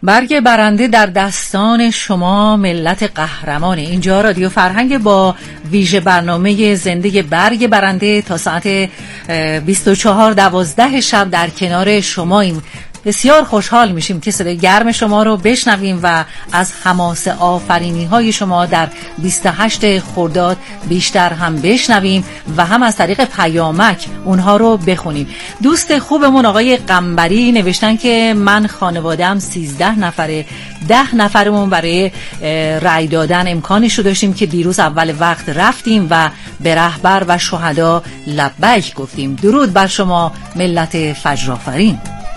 برگ برنده در دستان شما ملت قهرمان. اینجا رادیو فرهنگ با ویژه برنامه زنده برگ برنده تا ساعت 24:12 شب در کنار شماییم. بسیار خوشحال میشیم که صدای گرم شما رو بشنویم و از حماس آفرینی های شما در 28 خرداد بیشتر هم بشنویم و هم از طریق پیامک اونها رو بخونیم. دوست خوبمون آقای قنبری نوشتن که من خانواده‌ام 13 نفره، 10 نفرمون برای رأی دادن امکانش رو داشتیم که دیروز اول وقت رفتیم و به رهبر و شهدا لبیک گفتیم. درود بر شما ملت فجرآفرین.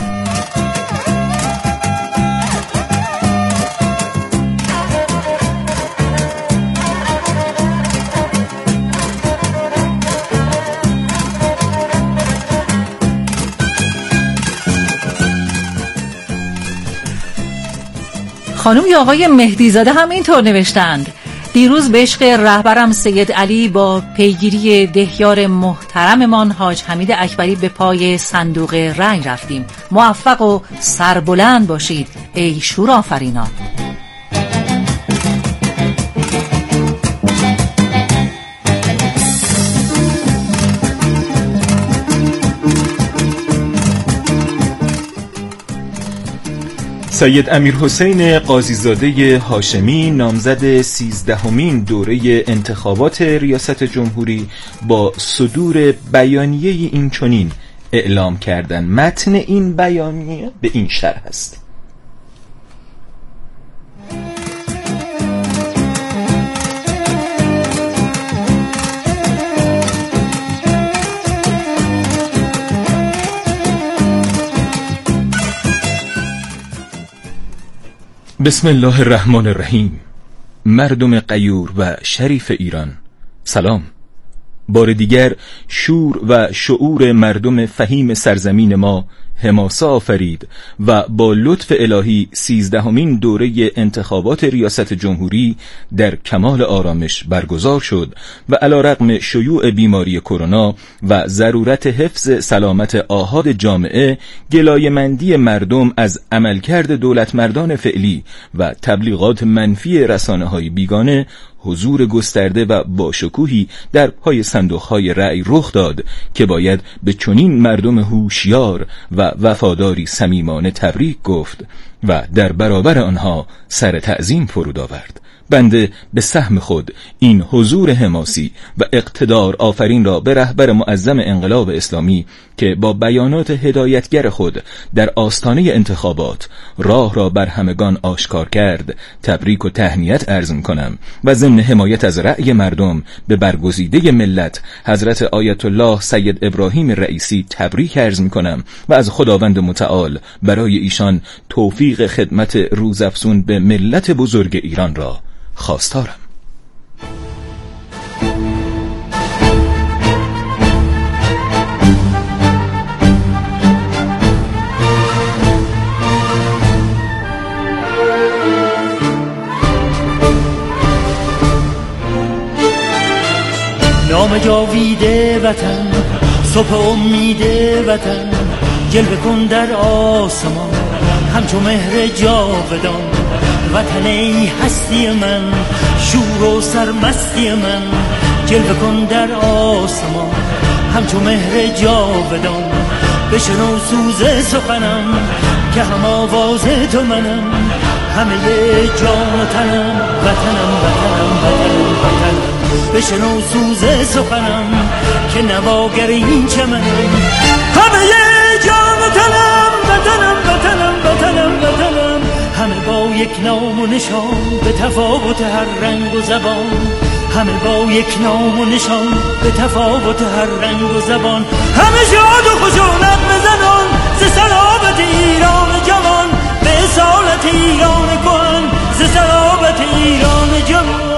خانم یا آقای مهدی زاده هم اینطور نوشتند: دیروز به عشق رهبرم سید علی با پیگیری دهیار محترممان حاج حمید اکبری به پای صندوق رأی رفتیم. موفق و سربلند باشید ای شورآفرینان. سید امیرحسین قاضیزاده هاشمی نامزد 13مین دوره انتخابات ریاست جمهوری با صدور بیانیه این چنین اعلام کردن. متن این بیانیه به این شرح است: بسم الله الرحمن الرحیم. مردم غیور و شریف ایران، سلام. بار دیگر شور و شعور مردم فهیم سرزمین ما حماسه آفرید و با لطف الهی 13مین دوره انتخابات ریاست جمهوری در کمال آرامش برگزار شد و علیرغم شیوع بیماری کرونا و ضرورت حفظ سلامت آحاد جامعه، گلایه‌مندی مردم از عملکرد دولتمردان فعلی و تبلیغات منفی رسانه‌های بیگانه، حضور گسترده و باشکوهی در پای صندوق‌های رأی رخ داد که باید به چنین مردم هوشیار و وفاداری صمیمانه تبریک گفت و در برابر آنها سر تعظیم فرود آورد. بنده به سهم خود این حضور حماسی و اقتدار آفرین را به رهبر معظم انقلاب اسلامی که با بیانات هدایتگر خود در آستانه انتخابات راه را بر همگان آشکار کرد تبریک و تهنیت عرض کنم و ضمن حمایت از رأی مردم به برگزیده ملت حضرت آیت الله سید ابراهیم رئیسی تبریک عرض کنم و از خداوند متعال برای ایشان توفیق خدمت روزافزون به ملت بزرگ ایران را خواستارم. نام جاویده وطن، صبح امید وطن، جلوه کن در آسمان همچو مهر جاودان. وطن ای هستی من، شور و سرمستی من، جلوه کن در آسمان همچو مهر جاودان. بشنو سوز سخنم که هم آواز تو منم، همه جان و تنم وطنم وطنم وطنم وطنم. بشنو سوز سخنم که نواگر این چمنم، همه جان و تنم وطنم وطنم وطنم وطنم. همه با یک نام و نشان به تفاوت هر رنگ و زبان، همه با یک نام و نشان به تفاوت هر رنگ و زبان. همه شاد و خوش و نغمه زنان ز صلابت ایران جوان، به اصالت ایران کهن ز صلابت ایران جوان.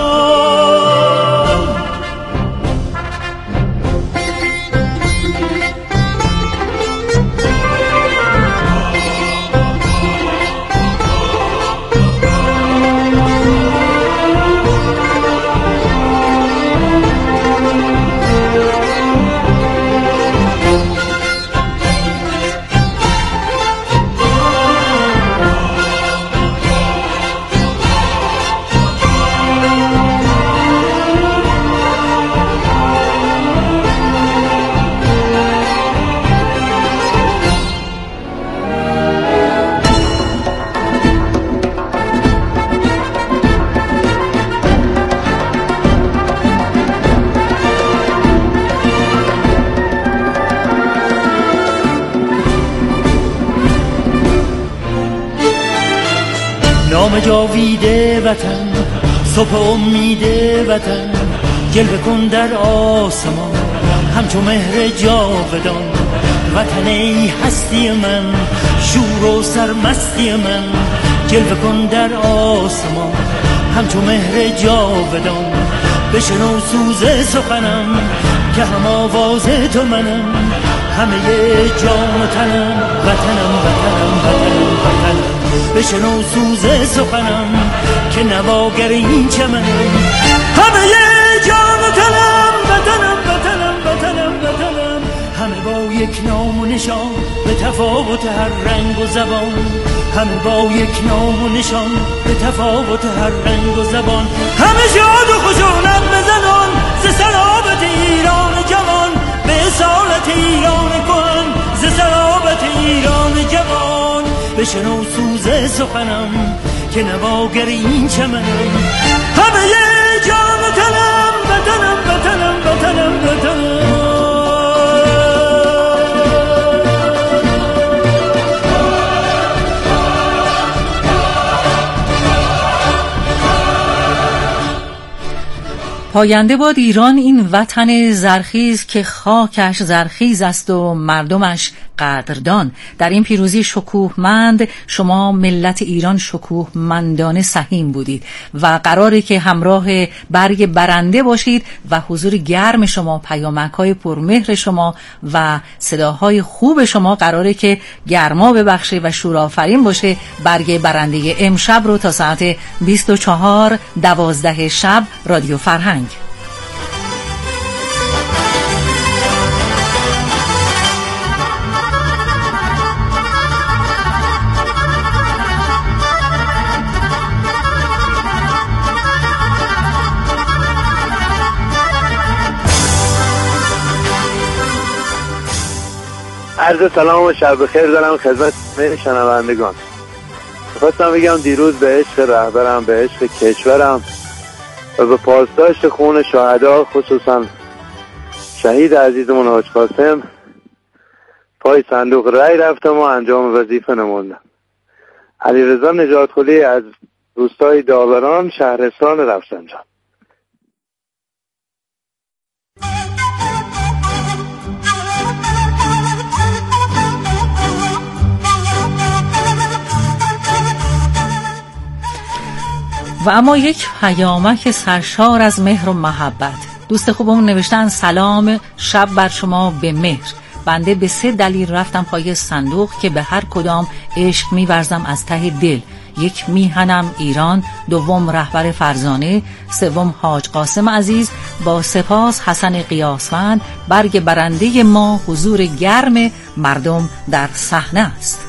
نام جاویده وطن، صبح امید وطن، جلوه کن در آسمان همچو مهر جاودان. وطن ای هستی من، شور و سرمستی من، جلوه کن در آسمان همچو مهر جاودان. بشنو سوز سخنم که هم آواز تو منم، همه جان و تنم وطنم وطنم وطنم وطنم. بشنو سوز سخنم که نواگر این چمنم، همه جان و تنم وطنم وطنم وطنم وطنم. همه با یک نام و نشان به تفاوت هر رنگ و زبان، همه با یک نام و نشان به تفاوت هر رنگ و زبان. همه شاد و خوش و نغمه زنان ز صلابت ایران جوان، به اصالت ایران کهن ز صلابت ایران جوان. بشنو سوز سخنم که نواگر این چمنم، همه جان و تنم وطنم وطنم وطنم وطنم. پاینده باد ایران، این وطن زرخیز که خاکش زرخیز است و مردمش قدردان. در این پیروزی شکوهمند شما ملت ایران شکوهمندانه سهیم بودید و قراره که همراه برگ برنده باشید و حضور گرم شما، پیامک‌های پرمهر شما و صداهای خوب شما قراره که گرما ببخشه و شورآفرین باشه. برگ برنده امشب رو تا ساعت 24:12 شب رادیو فرهنگ. عرض سلام و شب بخیر دارم خدمت شنوندگان. خواستم بگم دیروز به عشق رهبرم، به عشق کشورم و به پاسداشت خون شهدا، خصوصا شهید عزیزمون حاج قاسم، پای صندوق رای رفتم و انجام وظیفه نموندم. علیرضا نجاتخلی از روستای داوران، شهرستان رفسنجان. و اما یک پیامک سرشار از مهر و محبت. دوست خوبمون نوشتن سلام شب بر شما به مهر. بنده به 3 دلیل رفتم پای صندوق که به هر کدام عشق می‌ورزم از ته دل. 1 میهنم ایران، 2 رهبر فرزانه، 3 حاج قاسم عزیز، با سپاس حسن قیاسفند. برگ برنده ما حضور گرم مردم در صحنه است.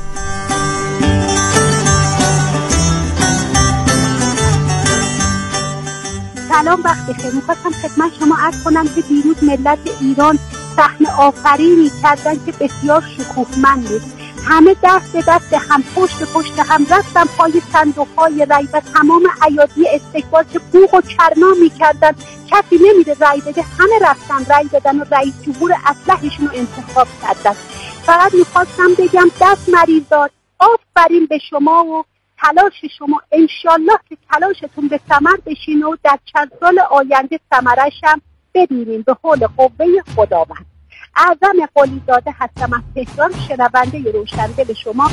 سلام، وقت بخیر. می‌خواستم خدمت شما عرض کنم که دیروز ملت ایران صحنه آفرینی کردن که بسیار شکوهمند بود. همه دست به دست هم، پشت به پشت هم رفتن پای صندوق‌های رای و تمام ایادی استقبال که بوق و کرنا می‌کردن کسی نمیره رای بده، همه رفتن رای دادن و رئیس جمهور اصلحشون رو انتخاب کردن. فقط می‌خواستم بگم دست مریضات، آفرین به شما و تلاش شما. انشالله که تلاشتون به ثمر بشین و در چند سال آینده ثمرش هم ببینیم به حول قوه خداوند. اعظم قلیزاده هستم از تهران، شنونده روشندل شما.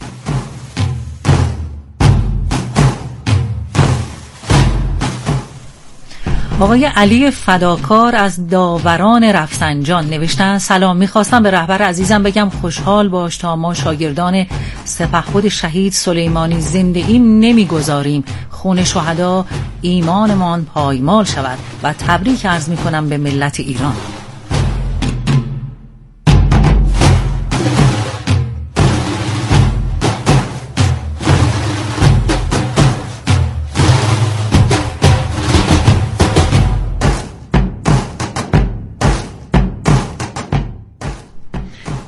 آقای علی فداکار از داوران رفسنجان نوشتن سلام، میخواستم به رهبر عزیزم بگم خوشحال باش تا ما شاگردان سپهبد شهید سلیمانی زندگی نمیگذاریم، خون شهدا ایمانمان پایمال شود و تبریک عرض میکنم به ملت ایران.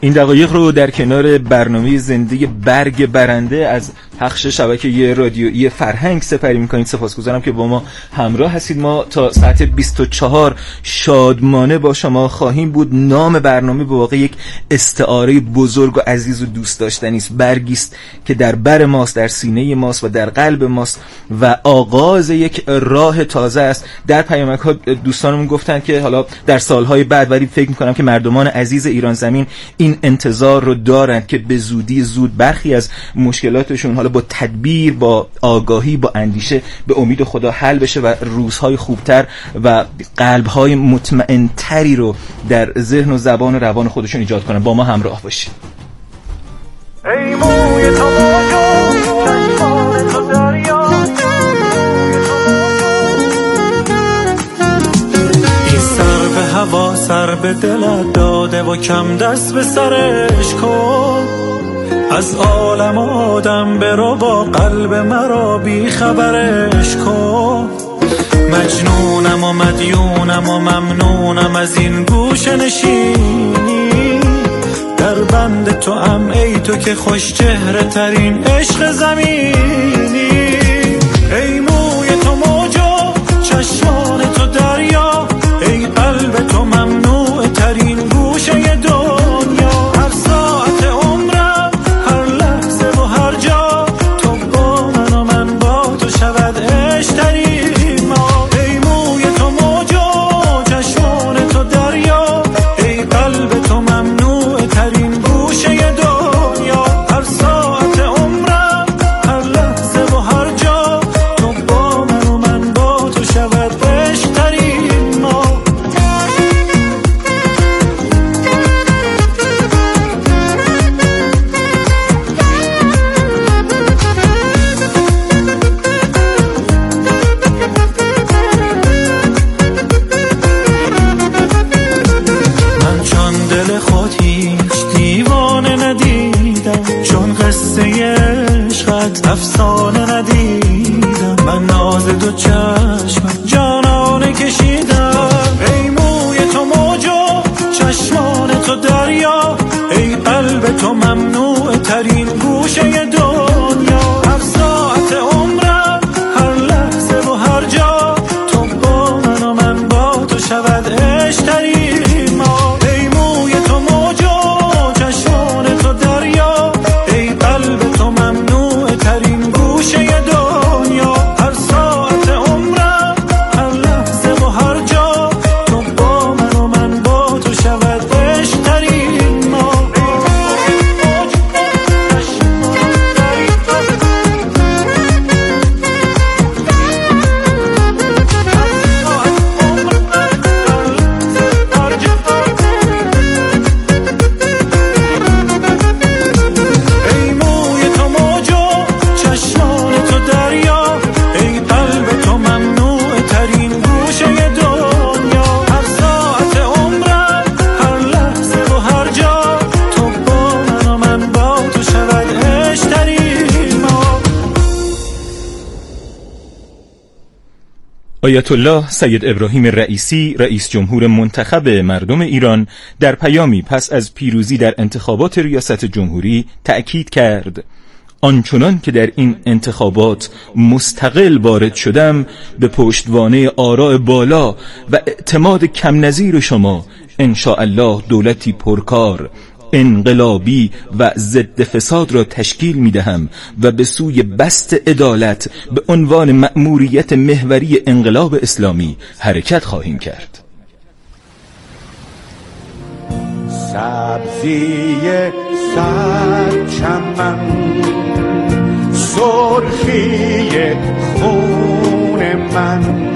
این دقایق رو در کنار برنامه زنده برگ برنده از پخش شبکه رادیویی فرهنگ سپری می‌کنید. سپاسگزارم که با ما همراه هستید. ما تا ساعت 24 شادمانه با شما خواهیم بود. نام برنامه به واقع یک استعاره بزرگ و عزیز و دوست داشتنی است. برگی است که در بر ماست، در سینه ماست و در قلب ماست و آغاز یک راه تازه است. در پیامک‌ها دوستانمون گفتن که حالا در سالهای بعد، ولی فکر می‌کنم که مردمان عزیز ایران زمین این انتظار رو دارند که به زود برخی از مشکلاتشون حالا با تدبیر، با آگاهی، با اندیشه به امید خدا حل بشه و روزهای خوبتر و قلبهای مطمئن‌تری رو در ذهن و زبان و روان خودشون ایجاد کنن. با ما همراه باشید. ای موی تو موجود چشمان تو دریا، این سر به هوا سر به دلت داده و کم دست به سرش کن. از عالم آدم برو با قلب مرا بی خبرش کن. مجنونم و مدیونم و ممنونم از این گوشه نشینی، در بند تو ام ای تو که خوش چهره ترین عشق زمینی. ای موی تو موجود چشمان تو دریا، ای قلب تو ممنوع ترین گوشه دنیا. هر ساعت عمرم هر لحظه و هر جا تو با من و من با تو شود عشق ترین ما. ای موی تو موجود چشمان تو دریا، ای قلب تو ممنوع ترین گوشه دنیا. هر ساعت عمرم هر لحظه و هر جا تو با من و من با تو شود عشق ترین ما. من چون دل خود هیچ دیوانه ندیدم، چون قصه عشقت افسانه ندیدم. من ناز دو چشم جانانه کشیدم. ای موی تو موجود چشمان تو دریا، ای قلب تو ممنوع ترین گوشه دنیا. هر ساعت عمرم هر لحظه و هر جا تو با من و من با تو شود عشق ترین ما. ای موی تو موجود چشمان تو دریا، ای قلب تو ممنوع ترین گوشه دنیا. هر ساعت عمرم هر لحظه و هر جا تو با من و من با تو شود عشق ترین ما. ای موی تو موجود چشمان تو دریا، ای قلب تو ممنوع ترین گوشه دنیا. هر ساعت عمرم هر لحظه و هر جا تو با من و من با تو شود عشق ترین ما. آیت الله سید ابراهیم رئیسی، رئیس جمهور منتخب مردم ایران، در پیامی پس از پیروزی در انتخابات ریاست جمهوری تأکید کرد: آنچنان که در این انتخابات مستقل وارد شدم، به پشتوانه آراء بالا و اعتماد کم نظیر شما انشاءالله دولتی پرکار، انقلابی و ضد فساد را تشکیل می‌دهم و به سوی بسط عدالت به عنوان مأموریت محوری انقلاب اسلامی حرکت خواهیم کرد. سبزی سر چمن، سرخی خون من،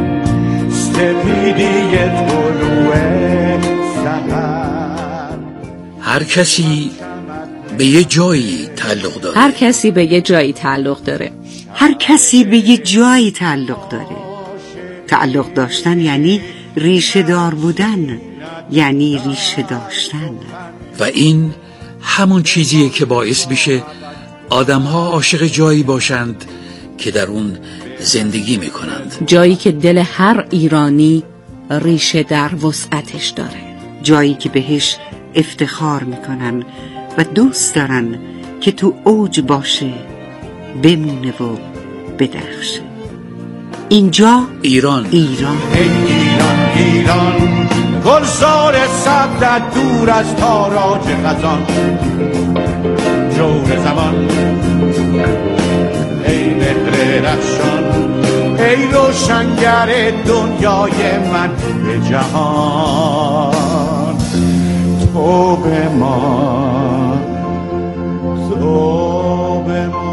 سپیدی طلوع سحر. هر کسی به یه جایی تعلق داره. هر کسی به یه جایی تعلق داره. هر کسی به یه جایی تعلق داره. تعلق داشتن یعنی ریشه دار بودن، یعنی ریشه داشتن. و این همون چیزیه که باعث میشه آدم‌ها عاشق جایی باشند که در اون زندگی میکنند. جایی که دل هر ایرانی ریشه در وسعتش داره. جایی که بهش افتخار میکنن و دوست دارن که تو اوج باشه، بمونه و بدرخشه. اینجا ایران. ایران ایران گلزار سبز دور از تاراج خزان، جور زمان ای مهر رخشان، ای روشنگر دنیای من به جهان. تو به ما، تو به ما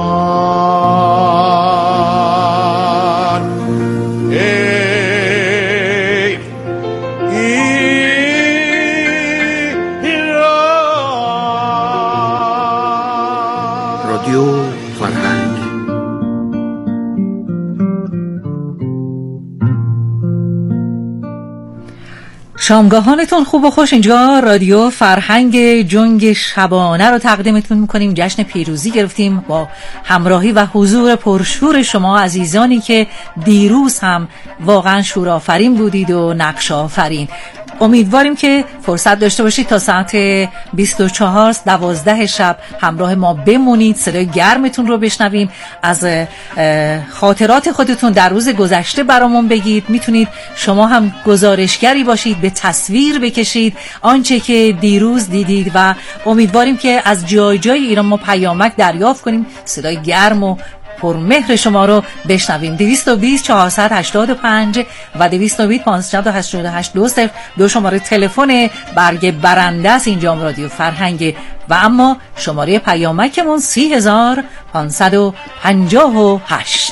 شامگاهانتون خوب و خوش. اینجا رادیو فرهنگ جنگ شبانه رو تقدیمتون میکنیم. جشن پیروزی گرفتیم با همراهی و حضور پرشور شما عزیزانی که دیروز هم واقعا شورآفرین بودید و نقش آفرین. امیدواریم که فرصت داشته باشید تا ساعت 24:12 شب همراه ما بمونید، صدای گرمتون رو بشنویم، از خاطرات خودتون در روز گذشته برامون بگید. میتونید شما هم گزارشگری باشید، به تصویر بکشید آنچه که دیروز دیدید و امیدواریم که از جای جای ایران ما پیامک دریافت کنیم، صدای گرم و پرمهر شما رو بشنویم. 220 485 و 220 588 دو شماره تلفن برگ برنده است اینجا رادیو فرهنگ و اما شماره پیامکمون 30558.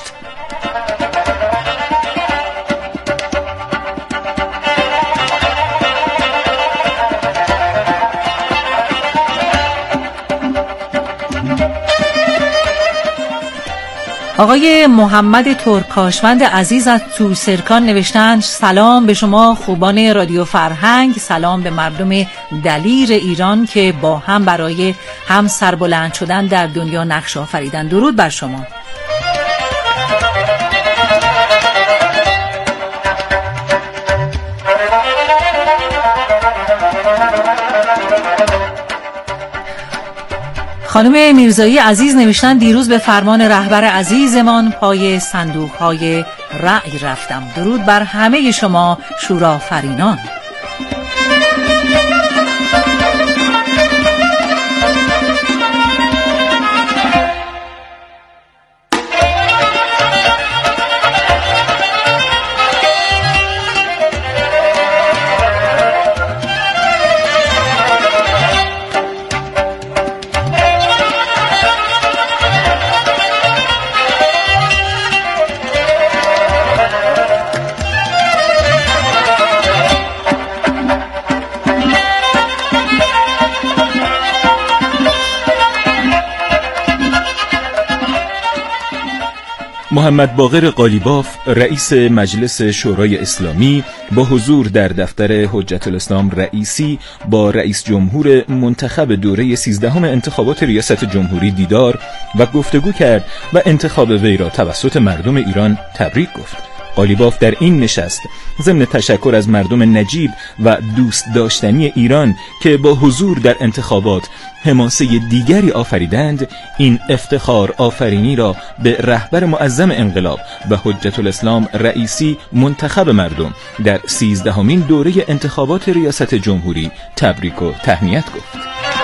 آقای محمد ترکاشوند عزیز از توسرکان نوشتن سلام به شما خوبان رادیو فرهنگ، سلام به مردم دلیر ایران که با هم برای هم سربلند شدن در دنیا نقش آفریدن. درود بر شما. خانم میرزایی عزیز نوشتن دیروز به فرمان رهبر عزیزمان پای صندوق‌های رأی رفتم. درود بر همه شما شورآفرینان. محمد باقر قالیباف رئیس مجلس شورای اسلامی با حضور در دفتر حجت الاسلام رئیسی با رئیس جمهور منتخب دوره 13 انتخابات ریاست جمهوری دیدار و گفتگو کرد و انتخاب وی را توسط مردم ایران تبریک گفت. قالیباف در این نشست ضمن تشکر از مردم نجیب و دوست داشتنی ایران که با حضور در انتخابات حماسه دیگری آفریدند، این افتخار آفرینی را به رهبر معظم انقلاب و حجت الاسلام رئیسی منتخب مردم در 13مین دوره انتخابات ریاست جمهوری تبریک و تهنیت گفت.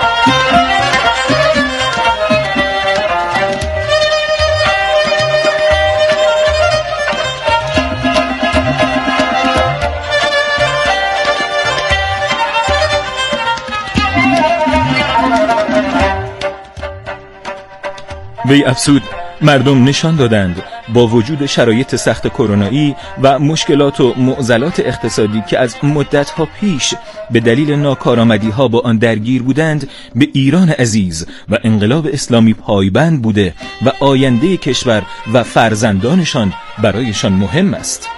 وی افزود مردم نشان دادند با وجود شرایط سخت کرونایی و مشکلات و معضلات اقتصادی که از مدت‌ها پیش به دلیل ناکارآمدی‌ها با آن درگیر بودند، به ایران عزیز و انقلاب اسلامی پایبند بوده و آینده کشور و فرزندانشان برایشان مهم است.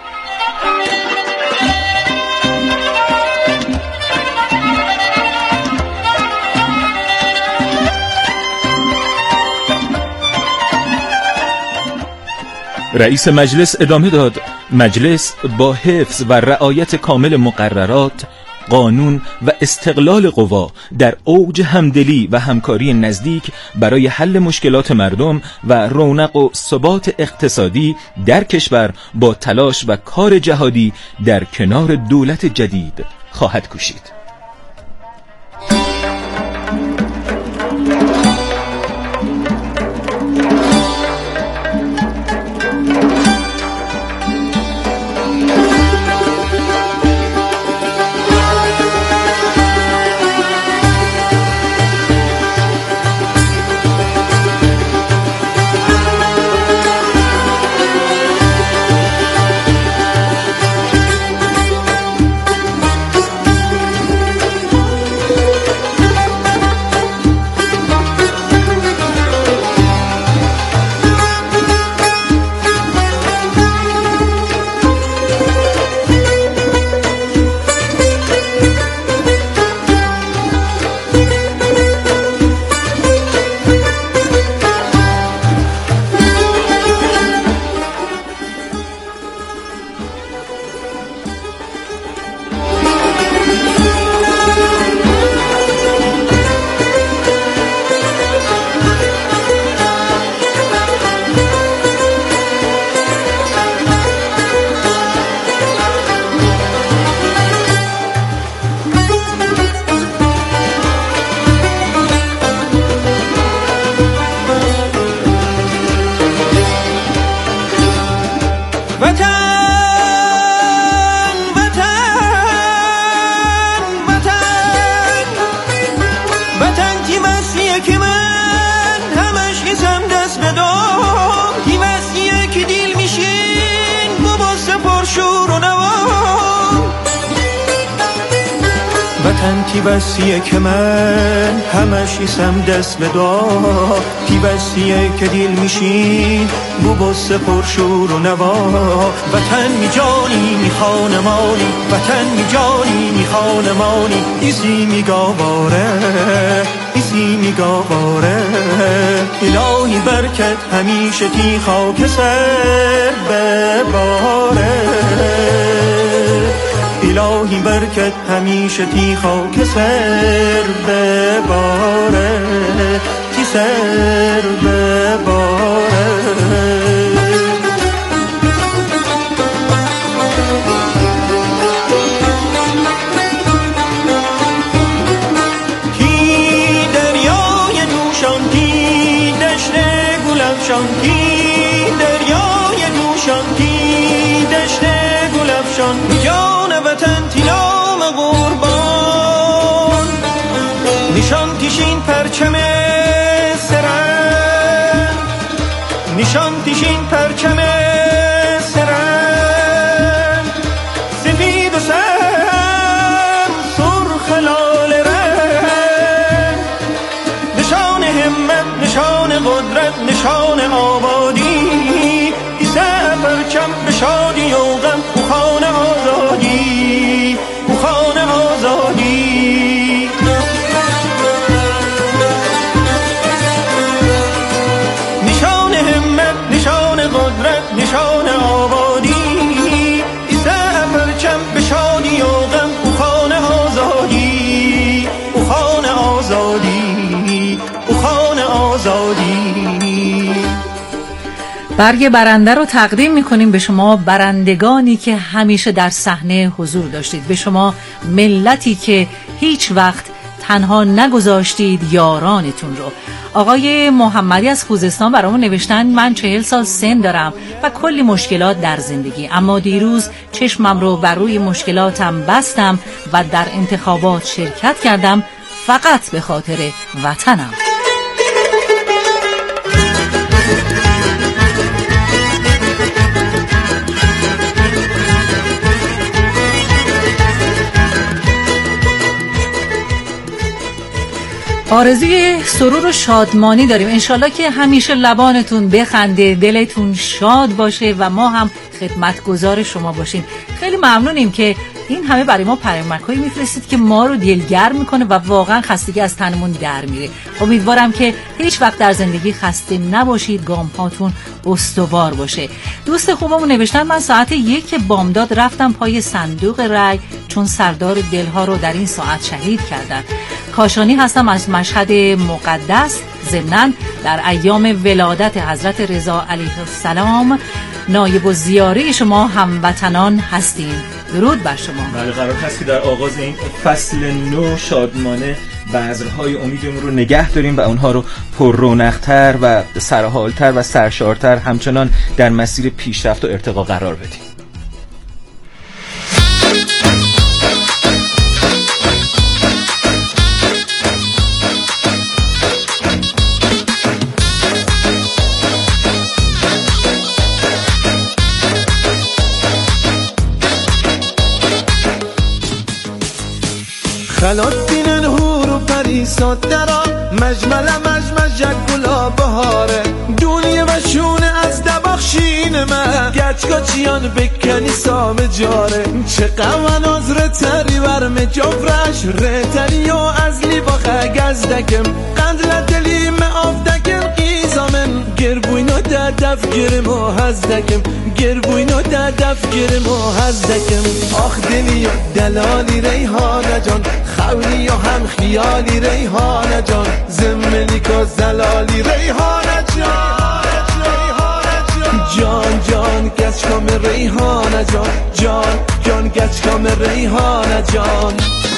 رئیس مجلس ادامه داد مجلس با حفظ و رعایت کامل مقررات قانون و استقلال قوا در اوج همدلی و همکاری نزدیک برای حل مشکلات مردم و رونق و ثبات اقتصادی در کشور با تلاش و کار جهادی در کنار دولت جدید خواهد کوشید. پیوستیه که من همش ایسم دست به دعا، پیوستیه که دیل میشین بو بسته پرشور و نوا. وطن می جانی می خانمانی، وطن می جانی می خانمانی، ایزی می گاواره ایزی می گاواره. الهی برکت همیشه تی خاک سر بباره، الهی برکت همیشه تی خاک سر بباره، تی سر بباره. تی دریای نوشان، تی دشت گلفشان، تی دریای نوشان، تی دشت گلفشان. وطن تینام قربان، نشان تیشین پرچم سرن، نشان تیشین پرچم سرن. سفید و سر سرخ لاله رنگ، نشان همت، نشان قدرت، نشان آبادی. ایسه پرچم به شادی و غم، او خانه آزادی، او خانه آزادی. نشان همت، نشان قدرت، نشان آبادی. ایسه پرچم به شادی و غم، او خانه آزادی، او خانه آزادی، او خانه آزادی. برگ برنده رو تقدیم میکنیم به شما برندگانی که همیشه در صحنه حضور داشتید، به شما ملتی که هیچ وقت تنها نگذاشتید یارانتون رو. آقای محمدی از خوزستان برامون نوشتن من 40 سال سن دارم و کلی مشکلات در زندگی، اما دیروز چشمم رو بر روی مشکلاتم بستم و در انتخابات شرکت کردم فقط به خاطر وطنم. آرزوی سرور و شادمانی داریم، انشالله که همیشه لبانتون بخنده، دلتون شاد باشه و ما هم خدمتگزار شما باشیم. خیلی ممنونیم که این همه برای ما پیامک‌هایی میفرستید که ما رو دلگرم میکنه و واقعا خستگی از تنمون در میره. امیدوارم که هیچ وقت در زندگی خسته نباشید، گام هاتون استوار باشه. دوست خوبمون نوشتن من ساعت 1 بامداد رفتم پای صندوق رای چون سردار دلها رو در این ساعت شهید کردن. کاشانی هستم از مشهد مقدس. ضمناً در ایام ولادت حضرت رضا علیه السلام نایب الزیاره شما هموطنان هستیم. درود بر شما. بله، قرار هست که در آغاز این فصل نو شادمانه بذرهای امیدمون رو نگه داریم و اونها رو پر رونق‌تر و سرحال‌تر و سرشارتر همچنان در مسیر پیشرفت و ارتقا قرار بدیم. خلات بینن هور و پریسات درا مجمل مجمج گلا بهاره دونیه و شونه از دباخشین من گچگاچیان بکنی سام جاره چه قوان از رتری ورم جفرش رتری و از لیباخه گزدکم قندل دلیم آفدکم قیزامن گربوینو در دف گرم و هزدکم گربوینو در دف گرم و هزدکم آخ دلی و دلالی ریحانه جان خولی و هم خیالی ریحانه جان زملی که زلالی ریحانه جان جان جان گچ کام ریحانه جان جان جان گچ کام ریحانه جان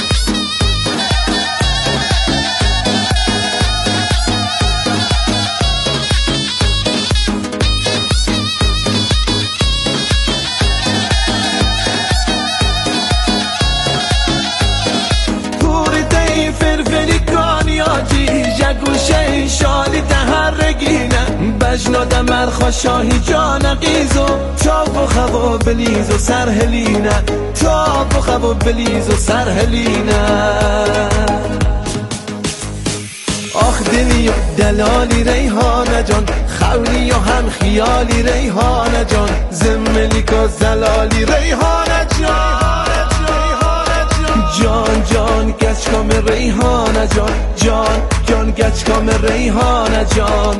گوشه شالی تهرگینه بجنادم مرخوا شاهی جان قیزو تاب و خوا بلیز و سرهلینه تاب و خوا بلیز و سرهلینه آخ دلی و دلالی ریحانه جان خولی و هم خیالی ریحانه جان زملی که زلالی ریحانه جان جان جان گچ کام ریحانه جان جان جان گچ کام ریحانه جان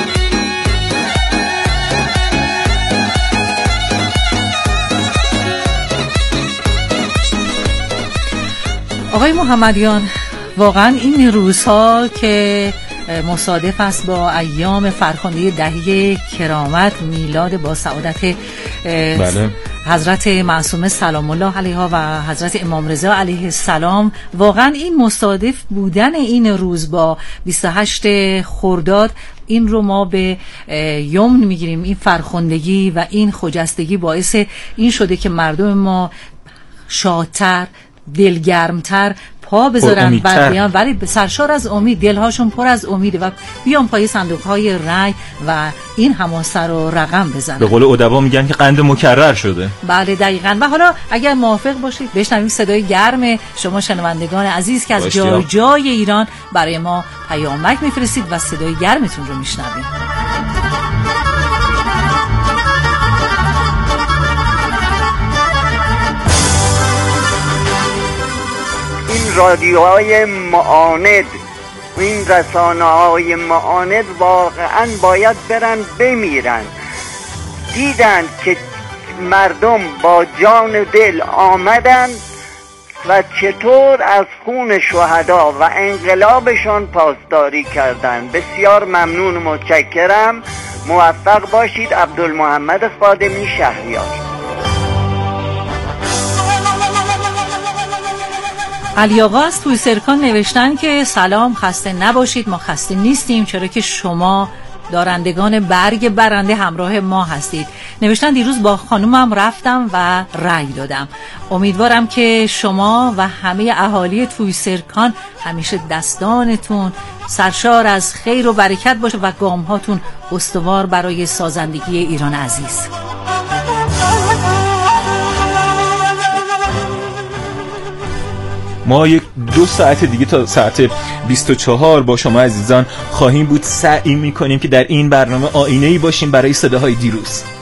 آقای محمدیان، واقعا این روزها که مصادف است با ایام فرخنده دهه کرامت میلاد با سعادت بله. حضرت معصومه سلام الله علیها و حضرت امام رضا علیه السلام، واقعا این مصادف بودن این روز با 28 خرداد این رو ما به یمن میگیریم. این فرخندگی و این خجستگی باعث این شده که مردم ما شادتر، دلگرمتر پا بذارن بر بیان، ولی سرشار از امید، دلهاشون پر از امیده و بیان پای صندوق‌های رای و این حماسه رو رقم بزنن. به قول ادبا میگن که قند مکرر شده. بله دقیقاً. و حالا اگر موافق باشید بشنویم صدای گرم شما شنوندگان عزیز که از جای جای ایران برای ما پیامک میفرستید و صدای گرمتون رو میشنویم. رادیوهای معاند، این رسانه‌های معاند واقعا باید برن بمیرن. دیدن که مردم با جان و دل آمدن و چطور از خون شهدا و انقلابشان پاسداری کردن. بسیار ممنون و متشکرم. موفق باشید. عبدالمحمد خادمی، شهریار. علی آقا از توی سرکان نوشتن که سلام، خسته نباشید، ما خسته نیستیم چرا که شما دارندگان برگ برنده همراه ما هستید. نوشتن دیروز با خانومم رفتم و رأی دادم. امیدوارم که شما و همه اهالی توی سرکان همیشه دستانتون سرشار از خیر و برکت باشه و گامهاتون استوار برای سازندگی ایران عزیز. ما یک 2 ساعت دیگه تا ساعت 24 با شما عزیزان خواهیم بود. سعی میکنیم که در این برنامه آینه‌ای باشیم برای صداهای دیروز.